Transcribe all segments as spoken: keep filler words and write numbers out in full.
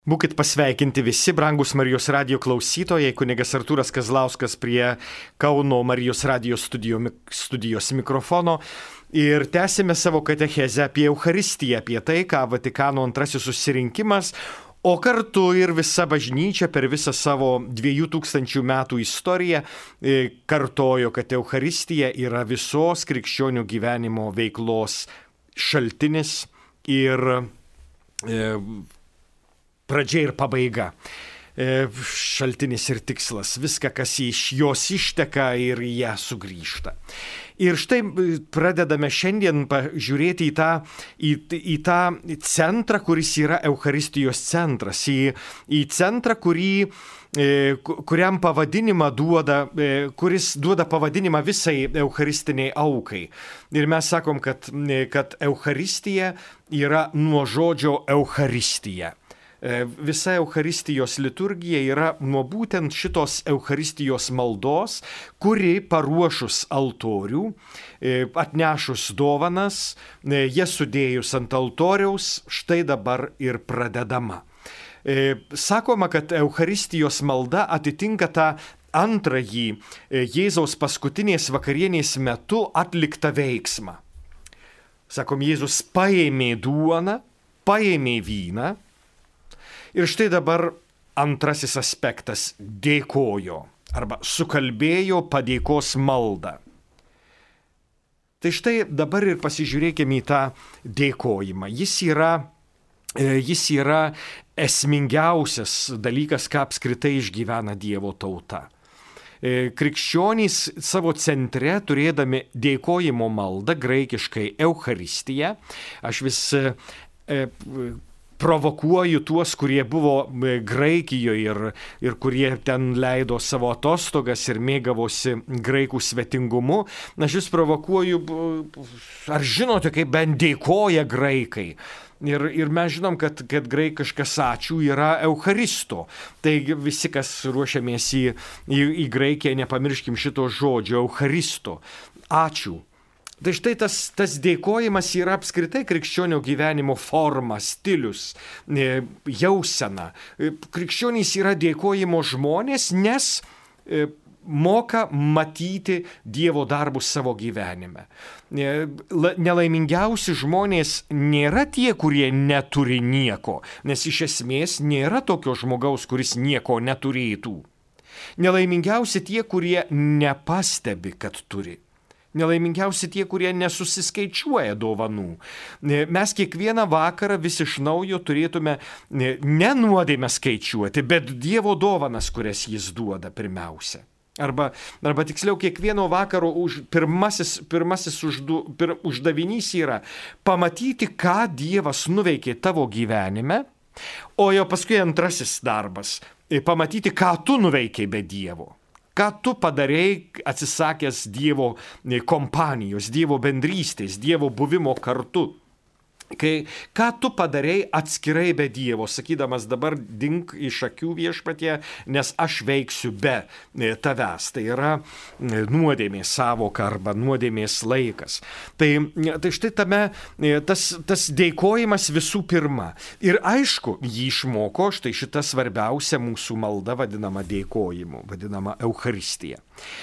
Būkit pasveikinti visi, brangus Marijos radijo klausytojai, kunigas Artūras Kazlauskas prie Kauno Marijos radijo studijos mikrofono. Ir tęsime savo katechezę apie Eucharistiją, apie tai, ką Vatikano antrasis susirinkimas, o kartu ir visa bažnyčia per visą savo dviejų tūkstančių metų istoriją kartojo, kad Eucharistija yra visos krikščionių gyvenimo veiklos šaltinis ir e, pradžia ir pabaiga. E, šaltinis ir tikslas. Viską, kas iš jos išteka ir į ją sugrįžta. Ir štai pradedame šiandien pažiūrėti į tą, į, į tą centrą, kuris yra Eucharistijos centras. Į, į centrą, kurį, e, kuriam pavadinimą duoda, e, kuris duoda pavadinimą visai eucharistiniai aukai. Ir mes sakom, kad, kad Eucharistija yra nuo žodžio Eucharistija. Visa Eucharistijos liturgija yra nuo būtent šitos Eucharistijos maldos, kuri paruošus altorių, atnešus dovanas, jas sudėjus ant altoriaus, štai dabar ir pradedama. Sakoma, kad Eucharistijos malda atitinka tą antrąjį Jėzaus paskutinės vakarienės metu atliktą veiksmą. Sakom, Jėzus paėmė duoną, paėmė vyną. Ir štai dabar antrasis aspektas – dėkojo arba sukalbėjo padėkos maldą. Tai štai dabar ir pasižiūrėkime į tą dėkojimą. Jis yra, jis yra esmingiausias dalykas, ką apskritai išgyvena Dievo tauta. Krikščionys savo centre, turėdami dėkojimo maldą, graikiškai Eucharistiją, aš vis e, provokuoju tuos, kurie buvo Graikijoje ir, ir kurie ten leido savo atostogas ir mėgavosi graikų svetingumu. Aš vis provokuoju, ar žinote, kaip bent dėkoja graikai? Ir, ir mes žinom, kad, kad graikiškas ačiū yra Eucharisto. Taigi visi, kas ruošiamės į, į, į Graikiją, nepamirškim šito žodžio Eucharisto. Ačiū. Tai štai tas, tas dėkojimas yra apskritai krikščionio gyvenimo forma, stilius, jausena. Krikščionys yra dėkojimo žmonės, nes moka matyti Dievo darbus savo gyvenime. Nelaimingiausi žmonės nėra tie, kurie neturi nieko, nes iš esmės nėra tokio žmogaus, kuris nieko neturėtų. Nelaimingiausi tie, kurie nepastebi, kad turi. Nelaimingiausi tie, kurie nesusiskaičiuoja dovanų. Mes kiekvieną vakarą vis iš naujo turėtume ne nuodėmę skaičiuoti, bet Dievo dovanas, kurias jis duoda pirmiausia. Arba, arba tiksliau, kiekvieno vakaro už, pirmasis, pirmasis uždu, pir, uždavinys yra pamatyti, ką Dievas nuveikė tavo gyvenime, o jau paskui antrasis darbas – pamatyti, ką tu nuveikė be Dievo. Ką tu padarei atsisakęs Dievo kompanijos, Dievo bendrystės, Dievo buvimo kartu. Kai, ką tu padarei atskirai be Dievo, sakydamas dabar dink iš akių viešpatie, nes aš veiksiu be tavęs. Tai yra nuodėmės sąvoka arba nuodėmės laikas. Tai, tai štai tame tas, tas dėkojimas visų pirma. Ir aišku, jį išmoko štai šita svarbiausia mūsų malda vadinama dėkojimu, vadinama Eucharistija.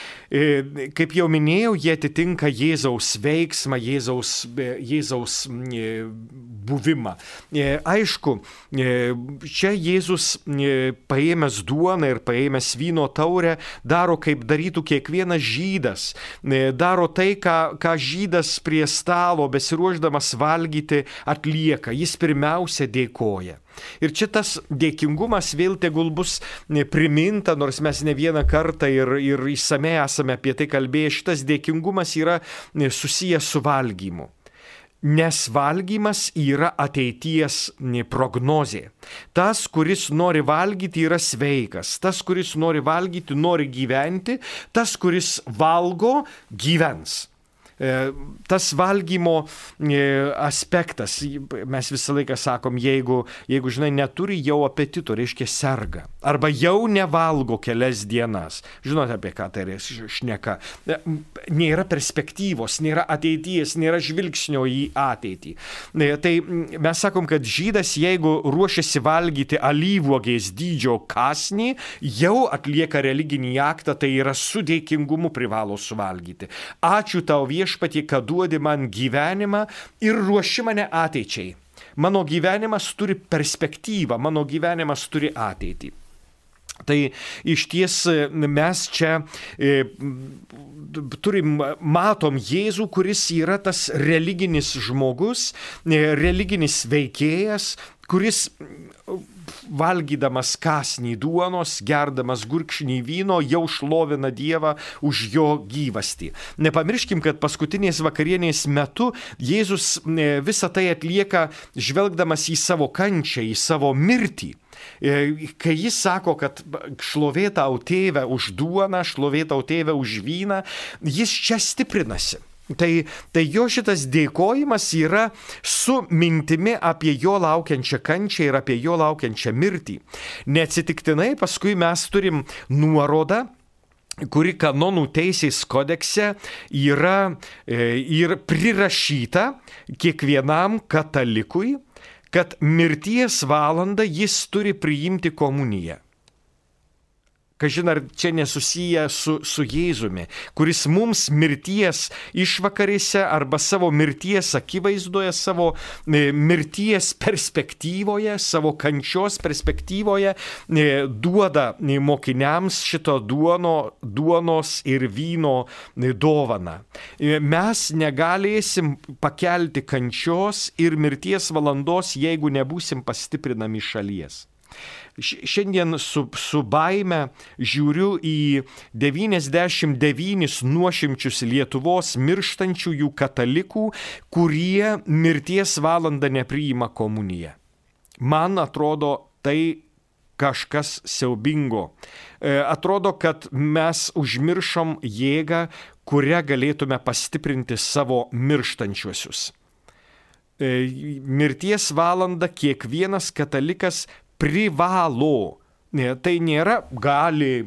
Kaip jau minėjau, jie atitinka Jėzaus veiksmą, Jėzaus, Jėzaus buvimą. Aišku, čia Jėzus paėmęs duoną ir paėmęs vyno taurę daro, kaip darytų kiekvienas žydas. Daro tai, ką, ką žydas prie stalo besiruošdamas valgyti atlieka. Jis pirmiausia dėkoja. Ir čia tas dėkingumas vėl tegul bus priminta, nors mes ne vieną kartą ir, ir išsamei esame apie tai kalbėję, šitas dėkingumas yra susijęs su valgymu. Nes valgymas yra ateities prognozė. Tas, kuris nori valgyti, yra sveikas. Tas, kuris nori valgyti, nori gyventi. Tas, kuris valgo, gyvens. Tas valgymo aspektas, mes visą laiką sakom, jeigu, jeigu žinai, neturi jau apetito, reiškia serga. Arba jau nevalgo kelias dienas. Žinote, apie ką tai šneka. Nėra perspektyvos, nėra ateities, nėra žvilgsnio į ateitį. Tai mes sakom, kad žydas, jeigu ruošiasi valgyti alyvuogės dydžio kąsnį, jau atlieka religinį aktą, tai yra su dėkingumu privalo suvalgyti. Ačiū tau viešpatie, kad duodi man gyvenimą ir ruoši mane ateičiai. Mano gyvenimas turi perspektyvą, mano gyvenimas turi ateitį. Tai iš ties mes čia e, turim, matom Jėzų, kuris yra tas religinis žmogus, e, religinis veikėjas, kuris valgydamas kąsnį duonos, gerdamas gurkšnį vyno, jau šlovina Dievą už jo gyvastį. Nepamirškim, kad paskutinės vakarienės metu Jėzus visą tai atlieka žvelgdamas į savo kančią, į savo mirtį. Kai jis sako, kad šlovė tau tėve už duoną, šlovė tau tėve už vyną, jis čia stiprinasi. Tai, tai jo šitas dėkojimas yra su mintimi apie jo laukiančią kančią ir apie jo laukiančią mirtį. Neatsitiktinai paskui mes turim nuorodą, kuri kanonų teisės kodekse yra e, ir prirašyta kiekvienam katalikui, kad mirties valandą jis turi priimti komuniją. Kažin ar čia nesusiję su, su Jėzumi, kuris mums mirties išvakarėse arba savo mirties akivaizdoje, savo mirties perspektyvoje, savo kančios perspektyvoje duoda mokiniams šito duono, duonos ir vyno dovaną. Mes negalėsim pakelti kančios ir mirties valandos, jeigu nebūsim pastiprinami šalies. Šiandien su, su baime žiūriu į devyniasdešimt devynis nuošimčius Lietuvos mirštančiųjų katalikų, kurie mirties valandą nepriima komuniją. Man atrodo, tai kažkas siaubingo. Atrodo, kad mes užmiršom jėgą, kurią galėtume pastiprinti savo mirštančiuosius. Mirties valandą kiekvienas katalikas privalo. Tai nėra gali,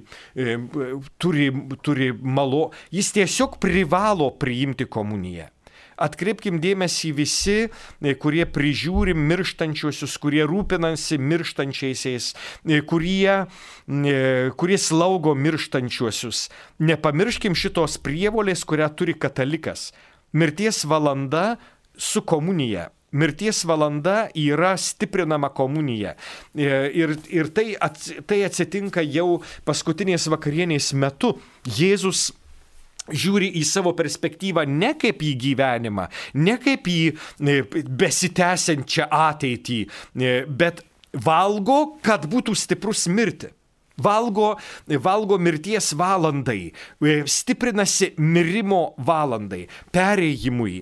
turi, turi malo, jis tiesiog privalo priimti komuniją. Atkreipkim dėmesį visi, kurie prižiūri mirštančiuosius, kurie rūpinasi mirštančiaisiais, kurie, kurie slaugo mirštančiuosius. Nepamirškim šitos prievolės, kurią turi katalikas. Mirties valanda su komunija. Mirties valanda yra stiprinama komunija. Ir, ir tai, tai atsitinka jau paskutinės vakarienės metu. Jėzus žiūri į savo perspektyvą ne kaip į gyvenimą, ne kaip į besitęsiančią ateitį, bet valgo, kad būtų stiprus mirti. Valgo, valgo mirties valandai, stiprinasi mirimo valandai, perėjimui.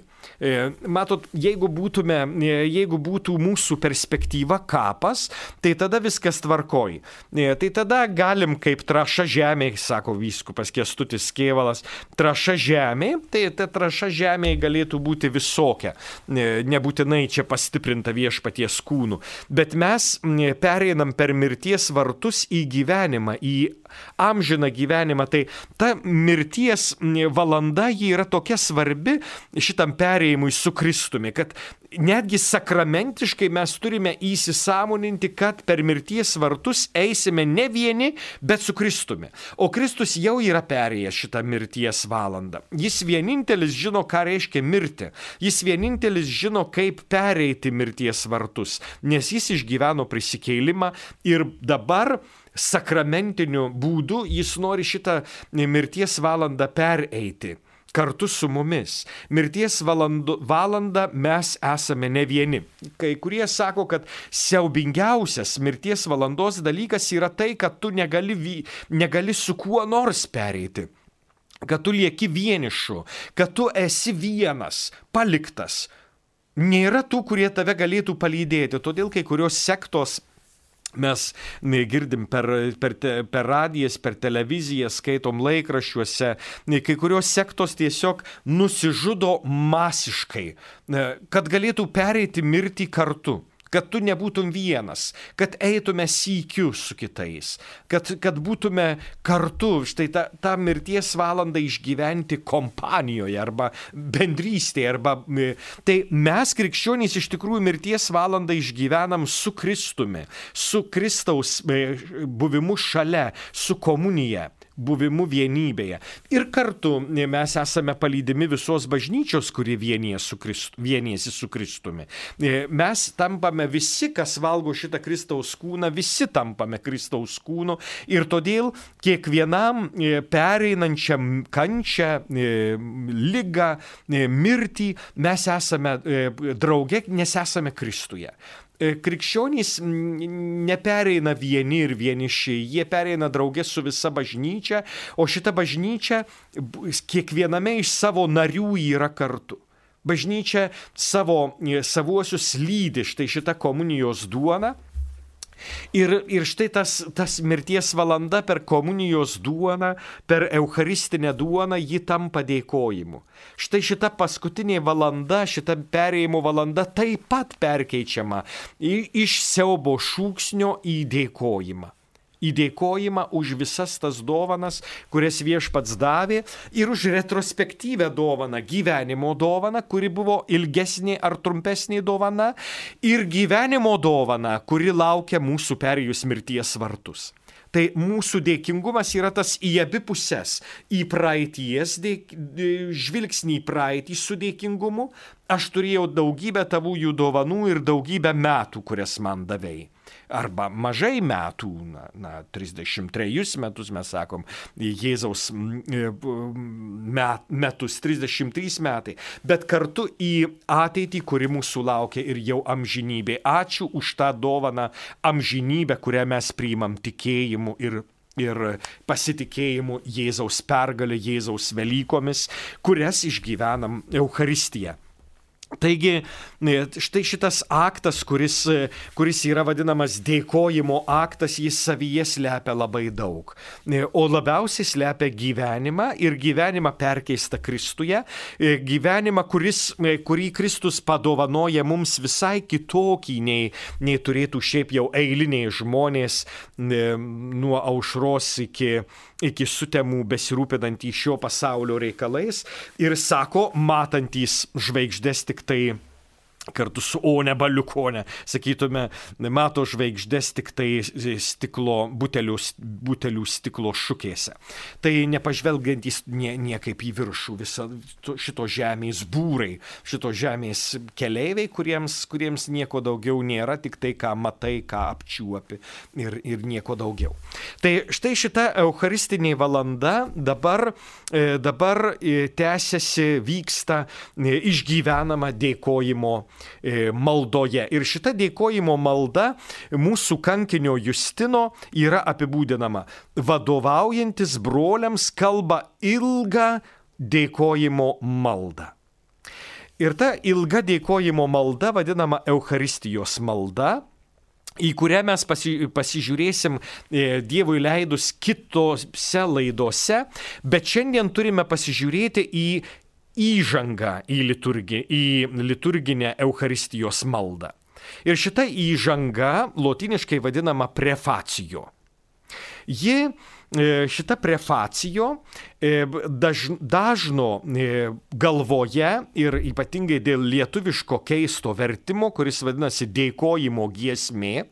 Matot, jeigu būtume, jeigu būtų mūsų perspektyva kapas, tai tada viskas tvarkoj. Tai tada galim kaip traša žemė, sako vyskupas Kęstutis Kėvalas, traša žemė, tai ta traša žemė galėtų būti visokia, nebūtinai čia pastiprinta Viešpaties kūnų. Bet mes pereinam per mirties vartus į gyvenimą, į amžiną gyvenimą. Tai ta mirties valanda ji yra tokia svarbi šitam perėjimui su Kristumi, kad netgi sakramentiškai mes turime įsisąmoninti, kad per mirties vartus eisime ne vieni, bet su Kristumi. O Kristus jau yra perėjęs šitą mirties valandą. Jis vienintelis žino, ką reiškia mirti. Jis vienintelis žino, kaip pereiti mirties vartus, nes jis išgyveno prisikėlimą ir dabar sakramentiniu būdu jis nori šitą mirties valandą pereiti kartu su mumis. Mirties valandu, valandą mes esame ne vieni. Kai kurie sako, kad siaubingiausias mirties valandos dalykas yra tai, kad tu negali, negali su kuo nors pereiti. Kad tu lieki vienišu, kad tu esi vienas, paliktas. Nėra tų, kurie tave galėtų palydėti, todėl kai kurios sektos Mes girdim per, per, te, per radijas, per televiziją, skaitom laikraščiuose, kai kurios sektos tiesiog nusižudo masiškai, kad galėtų pereiti mirtį kartu. Kad tu nebūtum vienas, kad eitume sykiu su kitais, kad, kad būtume kartu, štai tą, tą mirties valandą išgyventi kompanijoje arba bendrystėje. Arba, tai mes, krikščionys, iš tikrųjų mirties valandą išgyvenam su Kristumi, su Kristaus buvimu šalia, su komunija, buvimu vienybėje. Ir kartu mes esame palydimi visos bažnyčios, kuri vienijasi su, Kristu, vienijasi su Kristumi. Mes tampame visi, kas valgo šitą Kristaus kūną, visi tampame Kristaus kūnu ir todėl kiekvienam pereinančiam kančią, ligą, mirtį mes esame drauge, nes esame Kristuje. Krikščionys nepereina vieni ir vieniši, jie pereina draugė su visa bažnyčia, o šita bažnyčia kiekviename iš savo narių yra kartu. Bažnyčia savo savuosius lydi, štai šita komunijos duona. Ir, ir štai tas, tas mirties valanda per komunijos duoną, per eucharistinę duoną, ji tampa dėkojimu. Štai šita paskutinė valanda, šita perėjimo valanda taip pat perkeičiama iš siaubo šūksnio į dėkojimą. Į dėkojimą už visas tas dovanas, kurias viešpats davė, ir už retrospektyvę dovaną, gyvenimo dovaną, kuri buvo ilgesnė ar trumpesnė dovana, ir gyvenimo dovaną, kuri laukia mūsų perėjus mirties vartus. Tai mūsų dėkingumas yra tas į abi puses, į praeities dėk, žvilgsnį į praeitį su dėkingumu. Aš turėjau daugybę tavųjų dovanų ir daugybę metų, kurias man davei. Arba mažai metų, na, na trisdešimt trejus metus mes sakom, Jėzaus met, metus, trisdešimt trys metai, bet kartu į ateitį, kuri mūsų laukia ir jau amžinybė. Ačiū už tą dovaną amžinybę, kurią mes priimam tikėjimu ir ir pasitikėjimu Jėzaus pergalę, Jėzaus Velykomis, kurias išgyvenam Eucharistiją. Taigi, štai šitas aktas, kuris, kuris yra vadinamas dėkojimo aktas, jis savyje slepia labai daug. O labiausiai slepia gyvenimą ir gyvenimą perkeistą Kristuje, gyvenimą, kuris, kurį Kristus padovanoja mums visai kitokį, nei, nei turėtų šiaip jau eiliniai žmonės nuo aušros iki, iki sutemų besirūpinantys šio pasaulio reikalais ir sako, matantys žvaigždės tik tai kartu su One Baliukone, sakytume, mato žvaigždės tik tai stiklo, butelių, butelių stiklo šukėse. Tai nepažvelgiantys nie, niekaip į viršų visą šito žemės būrai, šito žemės keleiviai, kuriems, kuriems nieko daugiau nėra, tik tai, ką matai, ką apčiuopi ir, ir nieko daugiau. Tai štai šita eucharistinė valanda dabar, dabar tęsiasi, vyksta, išgyvenama dėkojimo maldoje. Ir šita dėkojimo malda mūsų kankinio Justino yra apibūdinama. Vadovaujantis broliams kalba ilgą dėkojimo maldą. Ir ta ilga dėkojimo malda vadinama Eucharistijos malda, į kurią mes pasi, pasižiūrėsim Dievui leidus kitose laidose, bet šiandien turime pasižiūrėti į įžanga į, liturgi, į liturginę Eucharistijos maldą. Ir šita įžanga lotyniškai vadinama prefacijo. Ji, šita prefacijo daž, dažno galvoje ir ypatingai dėl lietuviško keisto vertimo, kuris vadinasi dėkojimo giesmė,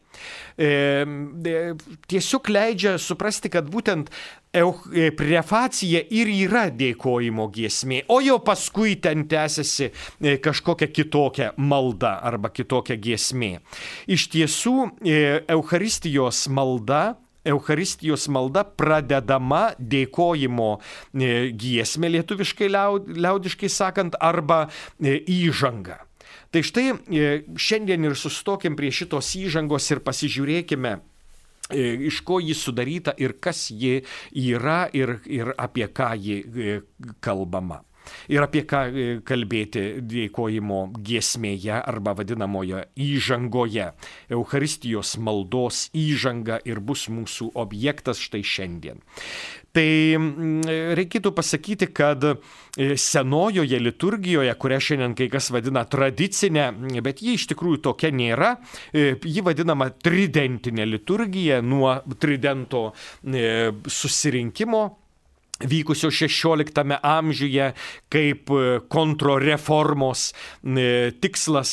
tiesiog leidžia suprasti, kad būtent prefacija ir yra dėkojimo giesmė, o jau paskui ten tęsiasi kažkokia kitokia malda arba kitokia giesmė. Iš tiesų, Eucharistijos malda, Eucharistijos malda pradedama dėkojimo giesmė, lietuviškai liaudiškai sakant, arba įžanga. Tai štai šiandien ir sustokim prie šitos įžangos ir pasižiūrėkime, iš ko ji sudaryta ir kas ji yra ir, ir apie ką ji kalbama. Ir apie ką kalbėti dėkojimo giesmėje arba vadinamoje įžangoje. Eucharistijos maldos įžanga ir bus mūsų objektas štai šiandien. Tai reikėtų pasakyti, kad senojoje liturgijoje, kurią šiandien kai kas vadina tradicinė, bet ji iš tikrųjų tokia nėra, ji vadinama tridentinė liturgija nuo tridento susirinkimo vykusio šešioliktame amžiuje kaip kontrreformos tikslas.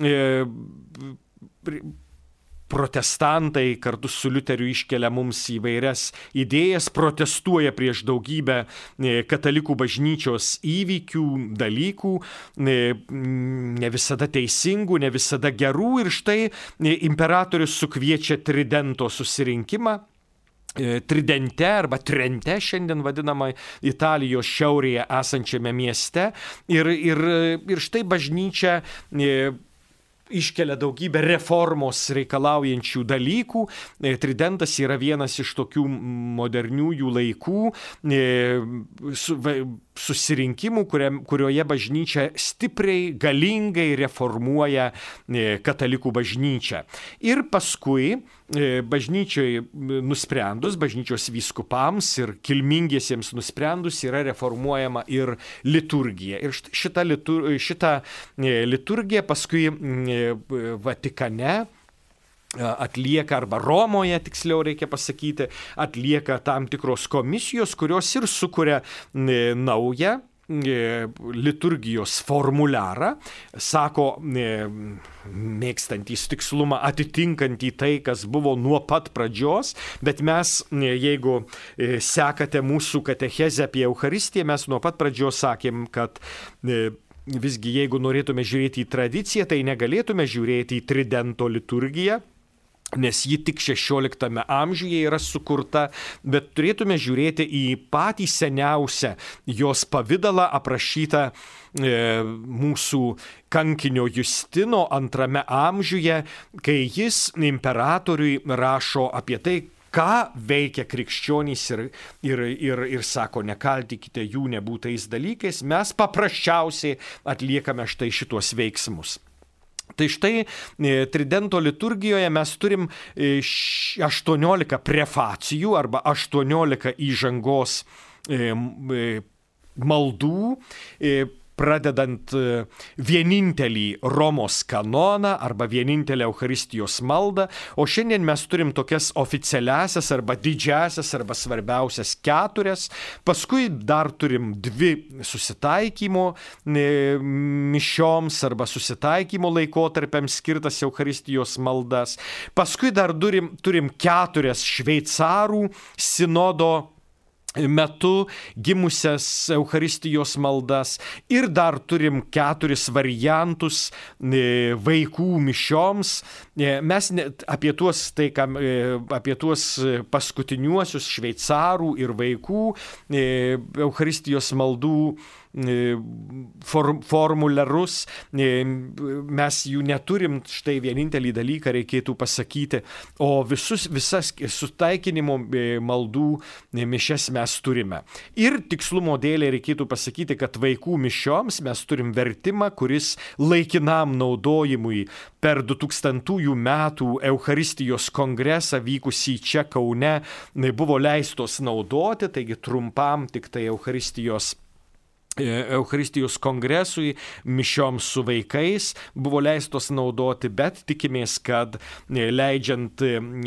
Protestantai kartu su Liuteriu iškelia mums įvairias idėjas, protestuoja prieš daugybę katalikų bažnyčios įvykių, dalykų, ne visada teisingų, ne visada gerų, ir štai imperatorius sukviečia tridento susirinkimą. Tridente arba Trente šiandien vadinama Italijos šiaurėje esančiame mieste, ir, ir, ir štai bažnyčia iškelia daugybę reformos reikalaujančių dalykų. Tridentas yra vienas iš tokių moderniųjų laikų susirinkimų, kurioje bažnyčia stipriai, galingai reformuoja katalikų bažnyčią. Ir paskui bažnyčiai nusprendus, bažnyčios vyskupams ir kilmingiesiems nusprendus yra reformuojama ir liturgija. Ir šita, litur, šita liturgija paskui Vatikane atlieka, arba Romoje, tiksliau reikia pasakyti, atlieka tam tikros komisijos, kurios ir sukuria naują liturgijos formuliarą, sako, mėgstantys tikslumą, atitinkantį tai, kas buvo nuo pat pradžios, bet mes, jeigu sekate mūsų katechezę apie Eucharistiją, mes nuo pat pradžios sakėm, kad visgi, jeigu norėtume žiūrėti į tradiciją, tai negalėtume žiūrėti į tridento liturgiją, nes ji tik šešioliktame amžiuje yra sukurta, bet turėtume žiūrėti į patį seniausią jos pavidalą aprašytą e, mūsų kankinio Justino antrame amžiuje, kai jis imperatoriui rašo apie tai, ką veikia krikščionys ir, ir, ir, ir sako, nekaltikite jų nebūtais dalykais, mes paprasčiausiai atliekame štai šitos veiksmus. Tai štai tridento liturgijoje mes turim aštuoniolika prefacijų arba aštuoniolika įžangos maldų, pradedant vienintelį Romos kanoną arba vienintelę Eucharistijos maldą, o šiandien mes turim tokias oficialiasias arba didžiasias arba svarbiausias keturias, paskui dar turim dvi susitaikymo mišioms arba susitaikymo laikotarpiams skirtas Eucharistijos maldas, paskui dar turim, turim keturias šveicarų sinodo metu gimusias Eucharistijos maldas, ir dar turim keturis variantus vaikų mišioms. Mes apie tuos, tai, apie tuos paskutiniuosius šveicarų ir vaikų Eucharistijos maldų formularus, mes jų neturim, štai vienintelį dalyką reikėtų pasakyti, o visus, visas sutaikinimo maldų mišias mes turime. Ir tikslumo dėlė reikėtų pasakyti, kad vaikų mišioms mes turim vertimą, kuris laikinam naudojimui per du tūkstantųjų metų Eucharistijos kongresą vykusį čia Kaune buvo leistos naudoti, taigi trumpam tik tai Eucharistijos Eucharistijos kongresui, mišioms su vaikais buvo leistos naudoti, bet tikimės, kad leidžiant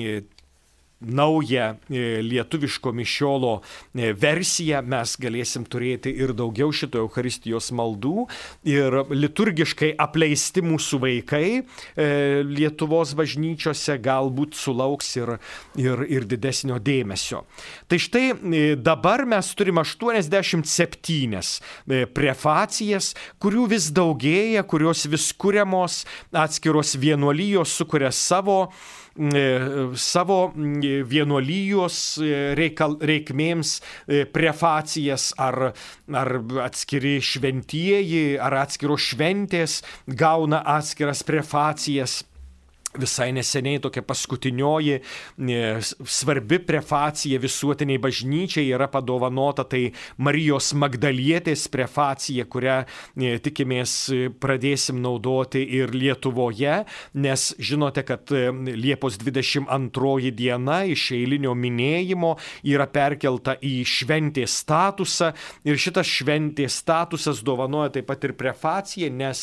naują lietuviško mišiolo versiją mes galėsim turėti ir daugiau šito Eucharistijos maldų, ir liturgiškai apleisti mūsų vaikai Lietuvos bažnyčiose galbūt sulauks ir, ir, ir didesnio dėmesio. Tai štai dabar mes turim aštuoniasdešimt septynias prefacijas, kurių vis daugėja, kurios vis kuriamos, atskiros vienuolijos sukuria savo savo vienuolijos reikal, reikmėms prefacijas, ar, ar atskiri šventieji, ar atskiros šventės gauna atskiras prefacijas. Visai neseniai tokia paskutinioji svarbi prefacija visuotiniai bažnyčiai yra padovanota, tai Marijos Magdalietės prefacija, kurią tikimės pradėsim naudoti ir Lietuvoje, nes žinote, kad Liepos dvidešimt antroji diena iš eilinio minėjimo yra perkelta į šventės statusą ir šitas šventės statusas dovanoja taip pat ir prefaciją, nes,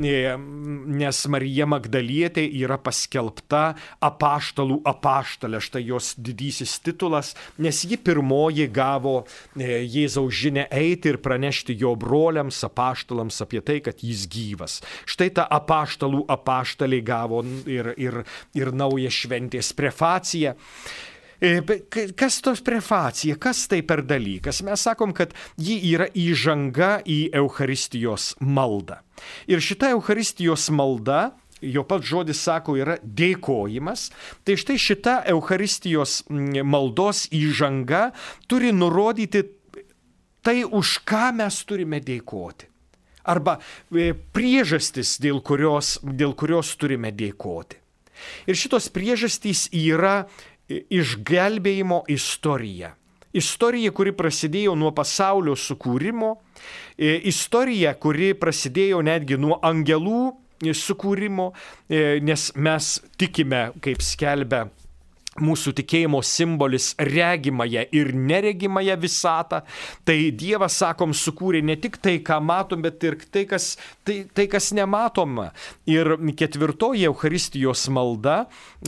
nes Marija Magdalietė yra paskelbta paskelbta apaštalų apaštalė, štai jos didysis titulas, nes ji pirmoji gavo Jėzaus žinią eiti ir pranešti jo broliams apaštalams apie tai, kad jis gyvas. Štai ta apaštalų apaštalė gavo ir, ir, ir naują šventės prefaciją. Kas tos prefacija, kas tai per dalykas? Mes sakom, kad ji yra įžanga į Eucharistijos maldą. Ir šita Eucharistijos malda, jo pats žodis sako, yra dėkojimas. Tai štai šita Eucharistijos maldos įžanga turi nurodyti tai, už ką mes turime dėkoti. Arba priežastis, dėl kurios, dėl kurios turime dėkoti. Ir šitos priežastys yra išgelbėjimo istorija. Istorija, kuri prasidėjo nuo pasaulio sukūrimo, istorija, kuri prasidėjo netgi nuo angelų sukūrimo, nes mes tikime, kaip skelbia mūsų tikėjimo simbolis, regimąją ir neregimąją visatą. Tai Dievas, sakom, sukūrė ne tik tai, ką matom, bet ir tai, kas, tai, tai, kas nematoma. Ir ketvirtoji Eucharistijos malda,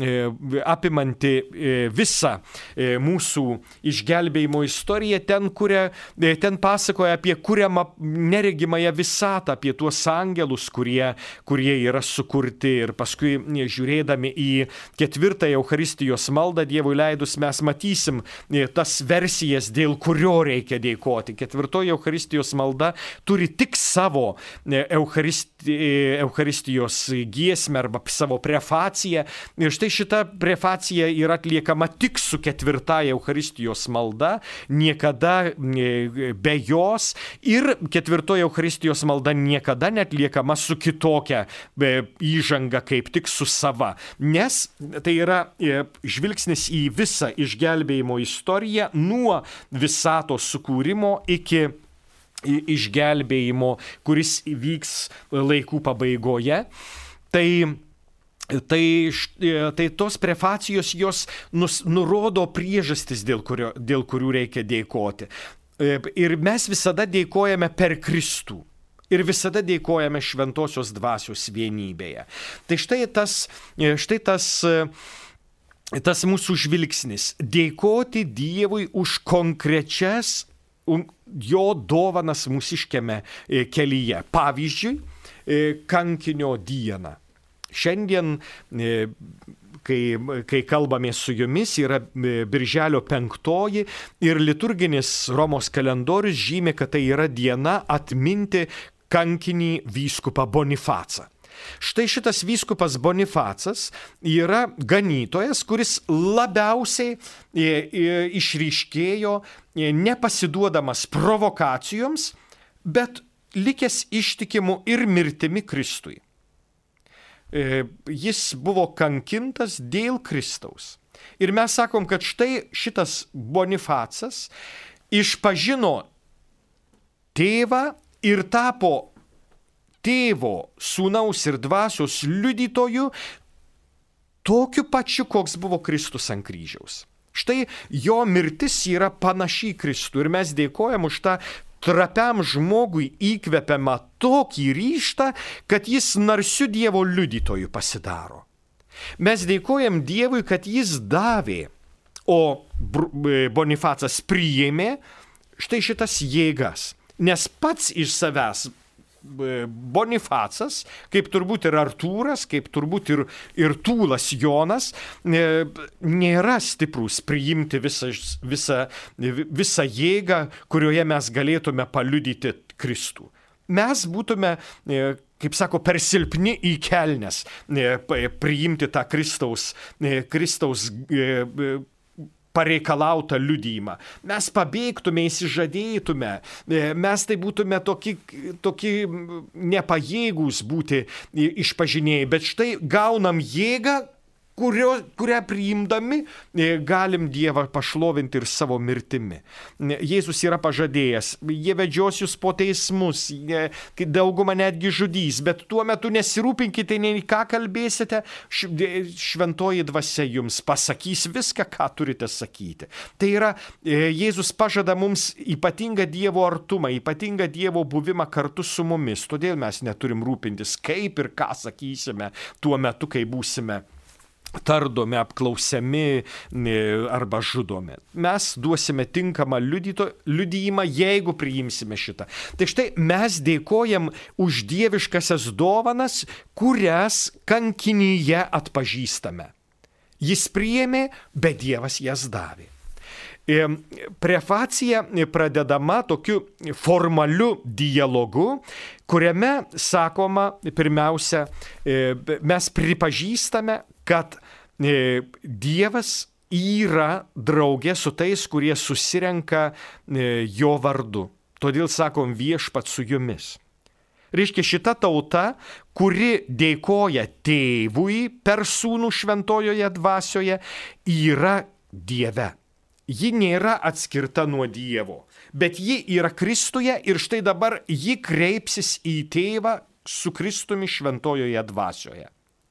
apimanti visą mūsų išgelbėjimo istoriją, ten, kuria, ten pasakoja apie kuriamą neregimąją visatą, apie tuos angelus, kurie, kurie yra sukurti. Ir paskui, žiūrėdami į ketvirtąją Eucharistijos maldą Dievui leidus, mes matysim tas versijas, dėl kurio reikia dėkoti. Ketvirtoji Eucharistijos malda turi tik savo Eucharisti, Eucharistijos giesmę arba savo prefaciją. Ir štai šita prefacija yra atliekama tik su ketvirtąja Eucharistijos malda, niekada be jos. Ir ketvirtoji Eucharistijos malda niekada netliekama su kitokia įžanga, kaip tik su sava. Nes tai yra žvilgsnis į visą išgelbėjimo istoriją nuo visatos sukūrimo iki išgelbėjimo, kuris įvyks laikų pabaigoje. Tai, tai, tai tos prefacijos jos nus, nurodo priežastis, dėl, kurio, dėl kurių reikia dėkoti. Ir mes visada dėkojame per Kristų. Ir visada dėkojame šventosios dvasios vienybėje. Tai štai tas, štai tas Tas mūsų žvilgsnis - dėkoti Dievui už konkrečias jo dovanas mūsiškiame kelyje. Pavyzdžiui, kankinio dieną. Šiandien, kai, kai kalbame su jumis, yra birželio penktoji ir liturginis Romos kalendorius žymi, kad tai yra diena atminti kankinį vyskupą Bonifacą. Štai šitas vyskupas Bonifacas yra ganytojas, kuris labiausiai išryškėjo nepasiduodamas provokacijoms, bet likęs ištikimu ir mirtimi Kristui. Jis buvo kankintas dėl Kristaus. Ir mes sakom, kad štai šitas Bonifacas išpažino tėvą ir tapo tėvo, sūnaus ir dvasios liudytojų tokiu pačiu, koks buvo Kristus ant kryžiaus. Štai jo mirtis yra panaši į Kristų ir mes dėkojam už tą trapiam žmogui įkvepiamą tokį ryžtą, kad jis narsiu Dievo liudytojų pasidaro. Mes dėkojam Dievui, kad jis davė, o Bonifacas priėmė štai šitas jėgas, nes pats iš savęs Bonifacas, kaip turbūt ir Artūras, kaip turbūt ir, ir Tūlas Jonas, nėra stiprus priimti visą, visą, visą jėgą, kurioje mes galėtume paliudyti Kristų. Mes būtume, kaip sako, per silpni į kelnes priimti tą Kristaus, Kristaus pareikalautą liudijimą. Mes pabėgtume, įsižadėtume, mes tai būtume tokie, tokie nepajėgūs būti išpažinėjai, bet štai gaunam jėgą, Kurio, kurią priimdami galim Dievą pašlovinti ir savo mirtimi. Jėzus yra pažadėjęs, jie vedžios jūs po teismus, daugumą netgi žudys, bet tuo metu nesirūpinkite, nei ką kalbėsite, šventoji dvasia jums pasakys viską, ką turite sakyti. Tai yra, Jėzus pažada mums ypatingą Dievo artumą, ypatingą Dievo buvimą kartu su mumis, todėl mes neturim rūpintis, kaip ir ką sakysime tuo metu, kai būsime tardomi, apklausiami arba žudomi. Mes duosime tinkamą liudyto, liudijimą, jeigu priimsime šitą. Tai štai mes dėkojam už dieviškasias dovanas, kurias kankinyje atpažįstame. Jis priėmė, bet Dievas jas davė. Prefacija pradedama tokiu formaliu dialogu, kuriame sakoma, pirmiausia, mes pripažįstame, kad Dievas yra draugė su tais, kurie susirenka jo vardu. Todėl sakom, viešpat su jumis. Reiškia, šita tauta, kuri dėkoja tėvui per sūnų šventojoje dvasioje, yra Dieve. Ji nėra atskirta nuo Dievo, bet ji yra Kristuje ir štai dabar ji kreipsis į tėvą su Kristumi šventojoje dvasioje.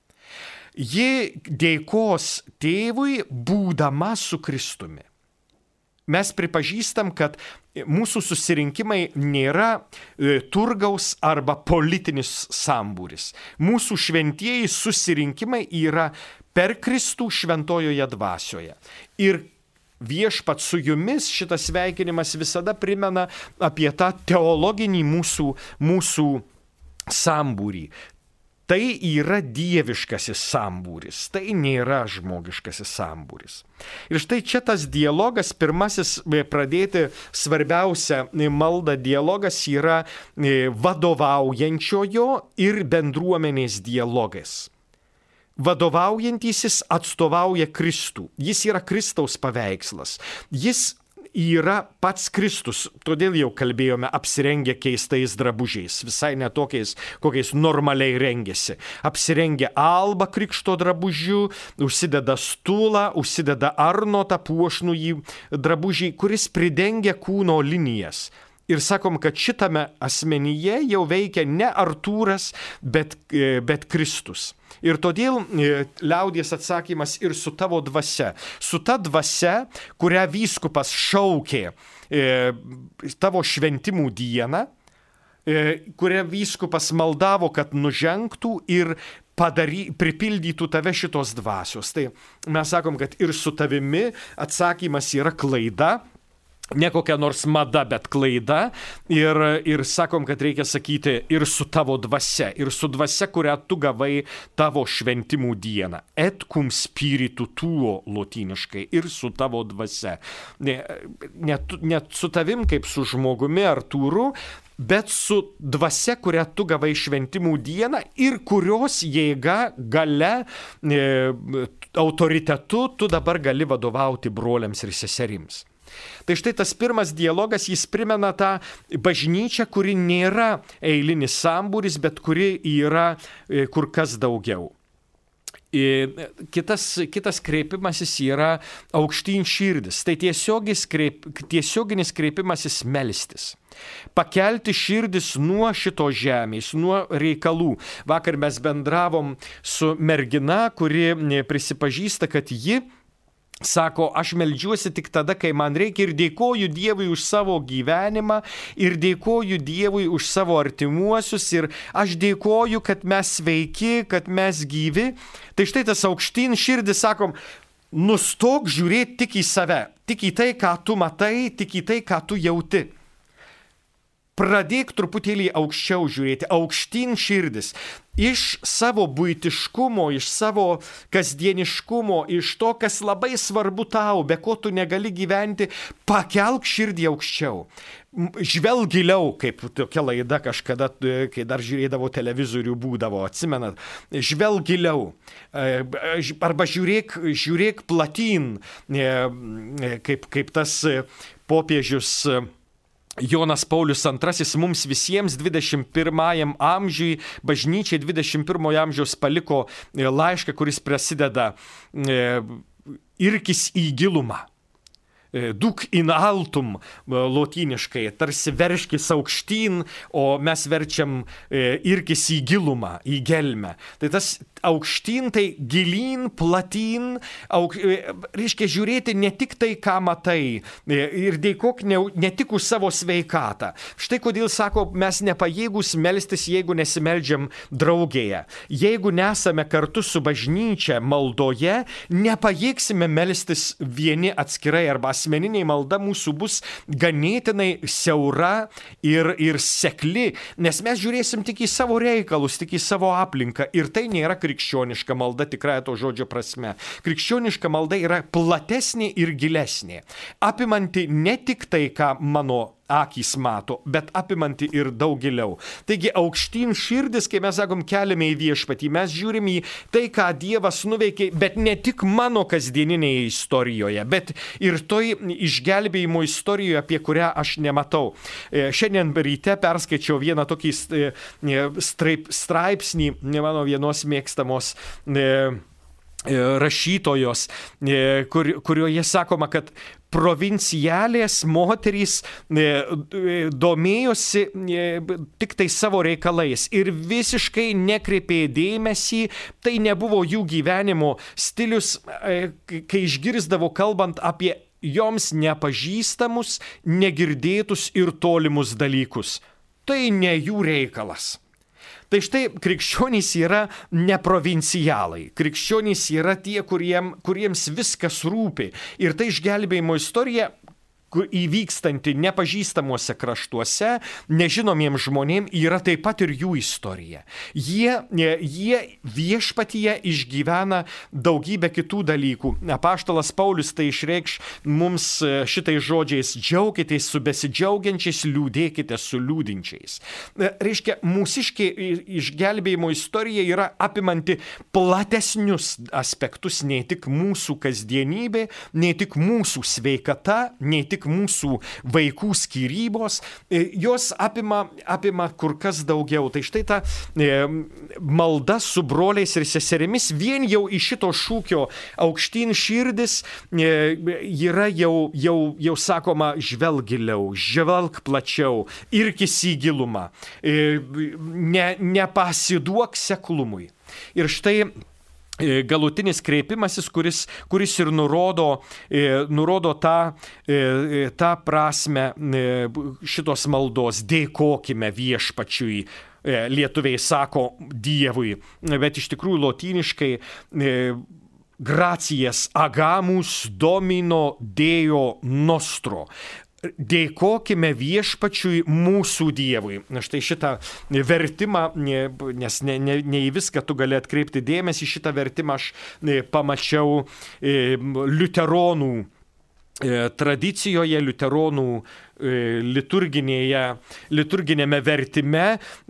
Ji dėkos tėvui būdama su Kristumi. Mes pripažįstam, kad mūsų susirinkimai nėra e, turgaus arba politinis sambūris. Mūsų šventieji susirinkimai yra per Kristų šventojoje dvasioje. Ir viešpat su jumis šitas sveikinimas visada primena apie tą teologinį mūsų, mūsų sambūrį. Tai yra dieviškasis sambūris, tai nėra žmogiškasis sambūris. Ir štai čia tas dialogas, pirmasis pradėti svarbiausia malda dialogas yra vadovaujančiojo ir bendruomenės dialogas. Vadovaujantysis atstovauja Kristų, jis yra Kristaus paveikslas, jis yra pats Kristus, todėl jau kalbėjome, apsirengę keistais drabužiais, visai netokiais, kokiais normaliai rengėsi. Apsirengę alba krikšto drabužių, užsideda stulą, užsideda arnotą puošnųjį drabužį, kuris pridengia kūno linijas. Ir sakom, kad šitame asmenyje jau veikia ne Artūras, bet, bet Kristus. Ir todėl liaudies atsakymas ir su tavo dvasia. Su ta dvasia, kurią vyskupas šaukė e, tavo šventimų dieną, e, kurią vyskupas maldavo, kad nužengtų ir padary, pripildytų tave šitos dvasios. Tai mes sakom, kad ir su tavimi atsakymas yra klaida. Ne kokia nors mada, bet klaida. Ir, ir sakom, kad reikia sakyti ir su tavo dvasia, ir su dvasia, kurią tu gavai tavo šventimų dieną. Et cum spiritu tuo lotyniškai, ir su tavo dvasia. Ne, ne, ne su tavim kaip su žmogumi Artūru, bet su dvasia, kurią tu gavai šventimų dieną ir kurios jėga, galia, e, autoritetu tu dabar gali vadovauti broliams ir seserims. Tai štai tas pirmas dialogas, jis primena tą bažnyčią, kuri nėra eilinis sambūris, bet kuri yra kur kas daugiau. Kitas, kitas kreipimasis yra aukštyn širdis. Tai kreip, tiesioginis kreipimasis melstis. Pakelti širdis nuo šito žemės, nuo reikalų. Vakar mes bendravom su mergina, kuri prisipažįsta, kad ji sako, aš meldžiuosi tik tada, kai man reikia, ir dėkoju Dievui už savo gyvenimą, ir dėkoju Dievui už savo artimuosius, ir aš dėkoju, kad mes sveiki, kad mes gyvi. Tai štai tas aukštyn širdis, sakom, nustok žiūrėti tik į save, tik į tai, ką tu matai, tik į tai, ką tu jauti. pradėk truputėlį aukščiau žiūrėti, aukštyn širdis. Iš savo buitiškumo, iš savo kasdieniškumo, iš to, kas labai svarbu tau, be ko tu negali gyventi, pakelk širdį aukščiau. Žvelk giliau, kaip tokia laida kažkada, kai dar žiūrėdavo televizorių būdavo, atsimenat, žvelk giliau. Arba žiūrėk, žiūrėk platyn, kaip, kaip tas popiežius Jonas Paulius antrasis mums visiems dvidešimt pirmajam amžiui, bažnyčiai dvidešimt pirmojo amžiaus paliko laišką, kuris prasideda irkis į gilumą. Duk in altum lotyniškai, tarsi verškis aukštyn, o mes verčiam irkis į gilumą, į gelmę. Tai tas aukštyn, tai gilyn, platyn, auk, reiškia žiūrėti ne tik tai, ką matai, ir dėkok ne, ne tik už savo sveikatą. Štai kodėl sako, mes nepajėgus melstis, jeigu nesimeldžiam draugėje. Jeigu nesame kartu su bažnyčia maldoje, nepajėgsime melstis vieni atskirai arba asmeniniai malda mūsų bus ganėtinai siaura ir, ir sekli, nes mes žiūrėsim tik į savo reikalus, tik į savo aplinką ir tai nėra krikščioniška malda tikrąja to žodžio prasme. Krikščioniška malda yra platesnė ir gilesnė, apimanti ne tik tai, ką mano akys mato, bet apimanti ir daug giliau. Taigi aukštyn širdis, kai mes sakom, keliame į viešpatį, mes žiūrim į tai, ką Dievas nuveikė, bet ne tik mano kasdieninėje istorijoje, bet ir toj išgelbėjimo istorijoje, apie kurią aš nematau. Šiandien ryte perskaičiau vieną tokį straip, straipsnį mano vienos mėgstamos rašytojos, kur, kurioje sakoma, kad provincialės moterys domėjosi tik tai savo reikalais ir visiškai nekreipė dėmesį, tai nebuvo jų gyvenimo stilius, kai išgirsdavo kalbant apie joms nepažįstamus, negirdėtus ir tolimus dalykus. Tai ne jų reikalas. Tai štai krikščionys yra ne provincialai, krikščionys yra tie, kuriem, kuriems viskas rūpi. Ir tai išgelbėjimo istorija, įvykstanti nepažįstamuose kraštuose, nežinomiems žmonėms, yra taip pat ir jų istorija. Jie, jie viešpatyje išgyvena daugybę kitų dalykų. Apaštalas Paulius tai išreikš mums šitais žodžiais: džiaukitės su besidžiaugiančiais, liūdėkite su liūdinčiais. Reiškia, mūsiškė išgelbėjimo istorija yra apimanti platesnius aspektus, nei tik mūsų kasdienybė, nei tik mūsų sveikata, nei tik mūsų vaikų skyrybos, jos apima, apima kur kas daugiau. Tai štai ta e, malda su broliais ir seserimis vien jau iš šito šūkio aukštyn širdis e, yra jau, jau, jau sakoma, žvelk giliau, žvelk plačiau, irkis į gilumą, e, ne, nepasiduok seklumui. Ir štai galutinis kreipimasis, kuris, kuris ir nurodo, e, nurodo tą, e, tą prasme e, šitos maldos: dėkokime viešpačiui. E, lietuviai sako Dievui, bet iš tikrųjų lotyniškai e, gracijas agamus domino deo nostro. Dėkokime viešpačiui mūsų Dievui. Štai šitą vertimą, nes ne, ne, ne į viską tu gali atkreipti dėmesį, šitą vertimą aš pamačiau liuteronų tradicijoje, liuteronų liturginėje, liturginėme vertime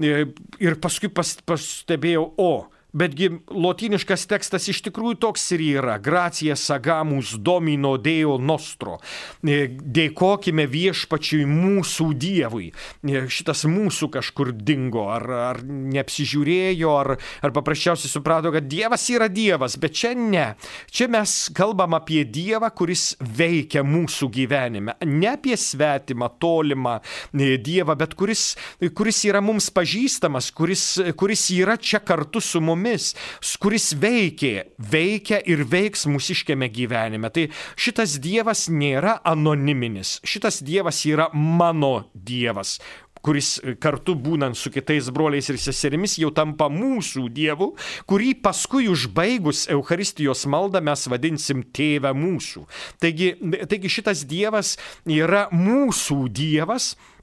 ir paskui pas, pastebėjau, o, betgi lotyniškas tekstas iš tikrųjų toks ir yra: gracijas agamus domino deo nostro. Dėkokime viešpačiui mūsų Dievui. Šitas mūsų kažkur dingo, ar, ar neapsižiūrėjo, ar, ar paprasčiausiai suprato, kad Dievas yra Dievas, bet čia ne. Čia mes kalbam apie Dievą, kuris veikia mūsų gyvenime. Ne apie svetimą, tolimą Dievą, bet kuris, kuris yra mums pažįstamas, kuris, kuris yra čia kartu su mumis, kuris veikia, veikia ir veiks mūsiškiame gyvenime. Tai šitas Dievas nėra anoniminis, šitas Dievas yra mano Dievas, kuris kartu būnant su kitais broliais ir seserimis jau tampa mūsų Dievu, kurį paskui užbaigus Eucharistijos maldą mes vadinsim Tėve mūsų. Taigi, taigi šitas Dievas yra mūsų Dievas,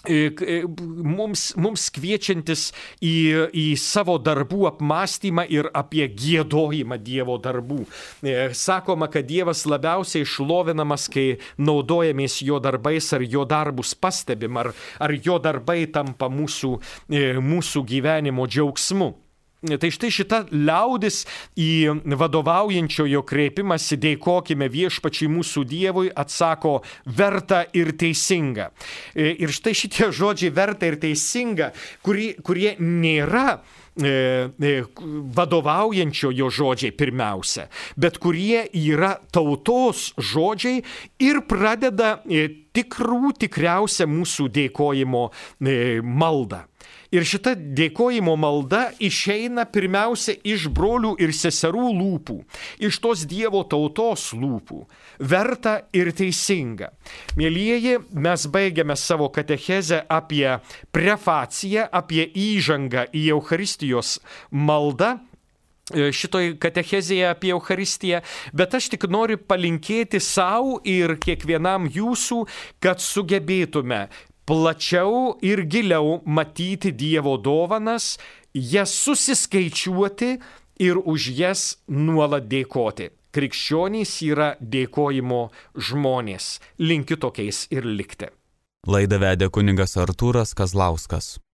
mums, mums kviečiantis į, į savo darbų apmąstymą ir apie giedojimą Dievo darbų. Sakoma, kad Dievas labiausiai šlovinamas, kai naudojamės jo darbais ar jo darbus pastebim, ar, ar jo darbai tampa mūsų, mūsų gyvenimo džiaugsmu. Tai štai šita liaudis į vadovaujančiojo kreipimąsi dėkokime viešpačiai mūsų Dievui atsako verta ir teisinga. Ir štai šitie žodžiai verta ir teisinga, kurie, kurie nėra vadovaujančiojo žodžiai pirmiausia, bet kurie yra tautos žodžiai ir pradeda tikrų tikriausią mūsų dėkojimo maldą. Ir šita dėkojimo malda išeina pirmiausia iš brolių ir seserų lūpų, iš tos Dievo tautos lūpų, verta ir teisinga. Mielieji, mes baigiame savo katechezę apie prefaciją, apie įžangą į Eucharistijos maldą, šitoj katechezėje apie Eucharistiją, bet aš tik noriu palinkėti savo ir kiekvienam jūsų, kad sugebėtume plačiau ir giliau matyti Dievo dovanas, jas susiskaičiuoti ir už jas nuolat dėkoti. Krikščionys yra dėkojimo žmonės. Linkiu tokiais ir likti. Laidą vedė kunigas Artūras Kazlauskas.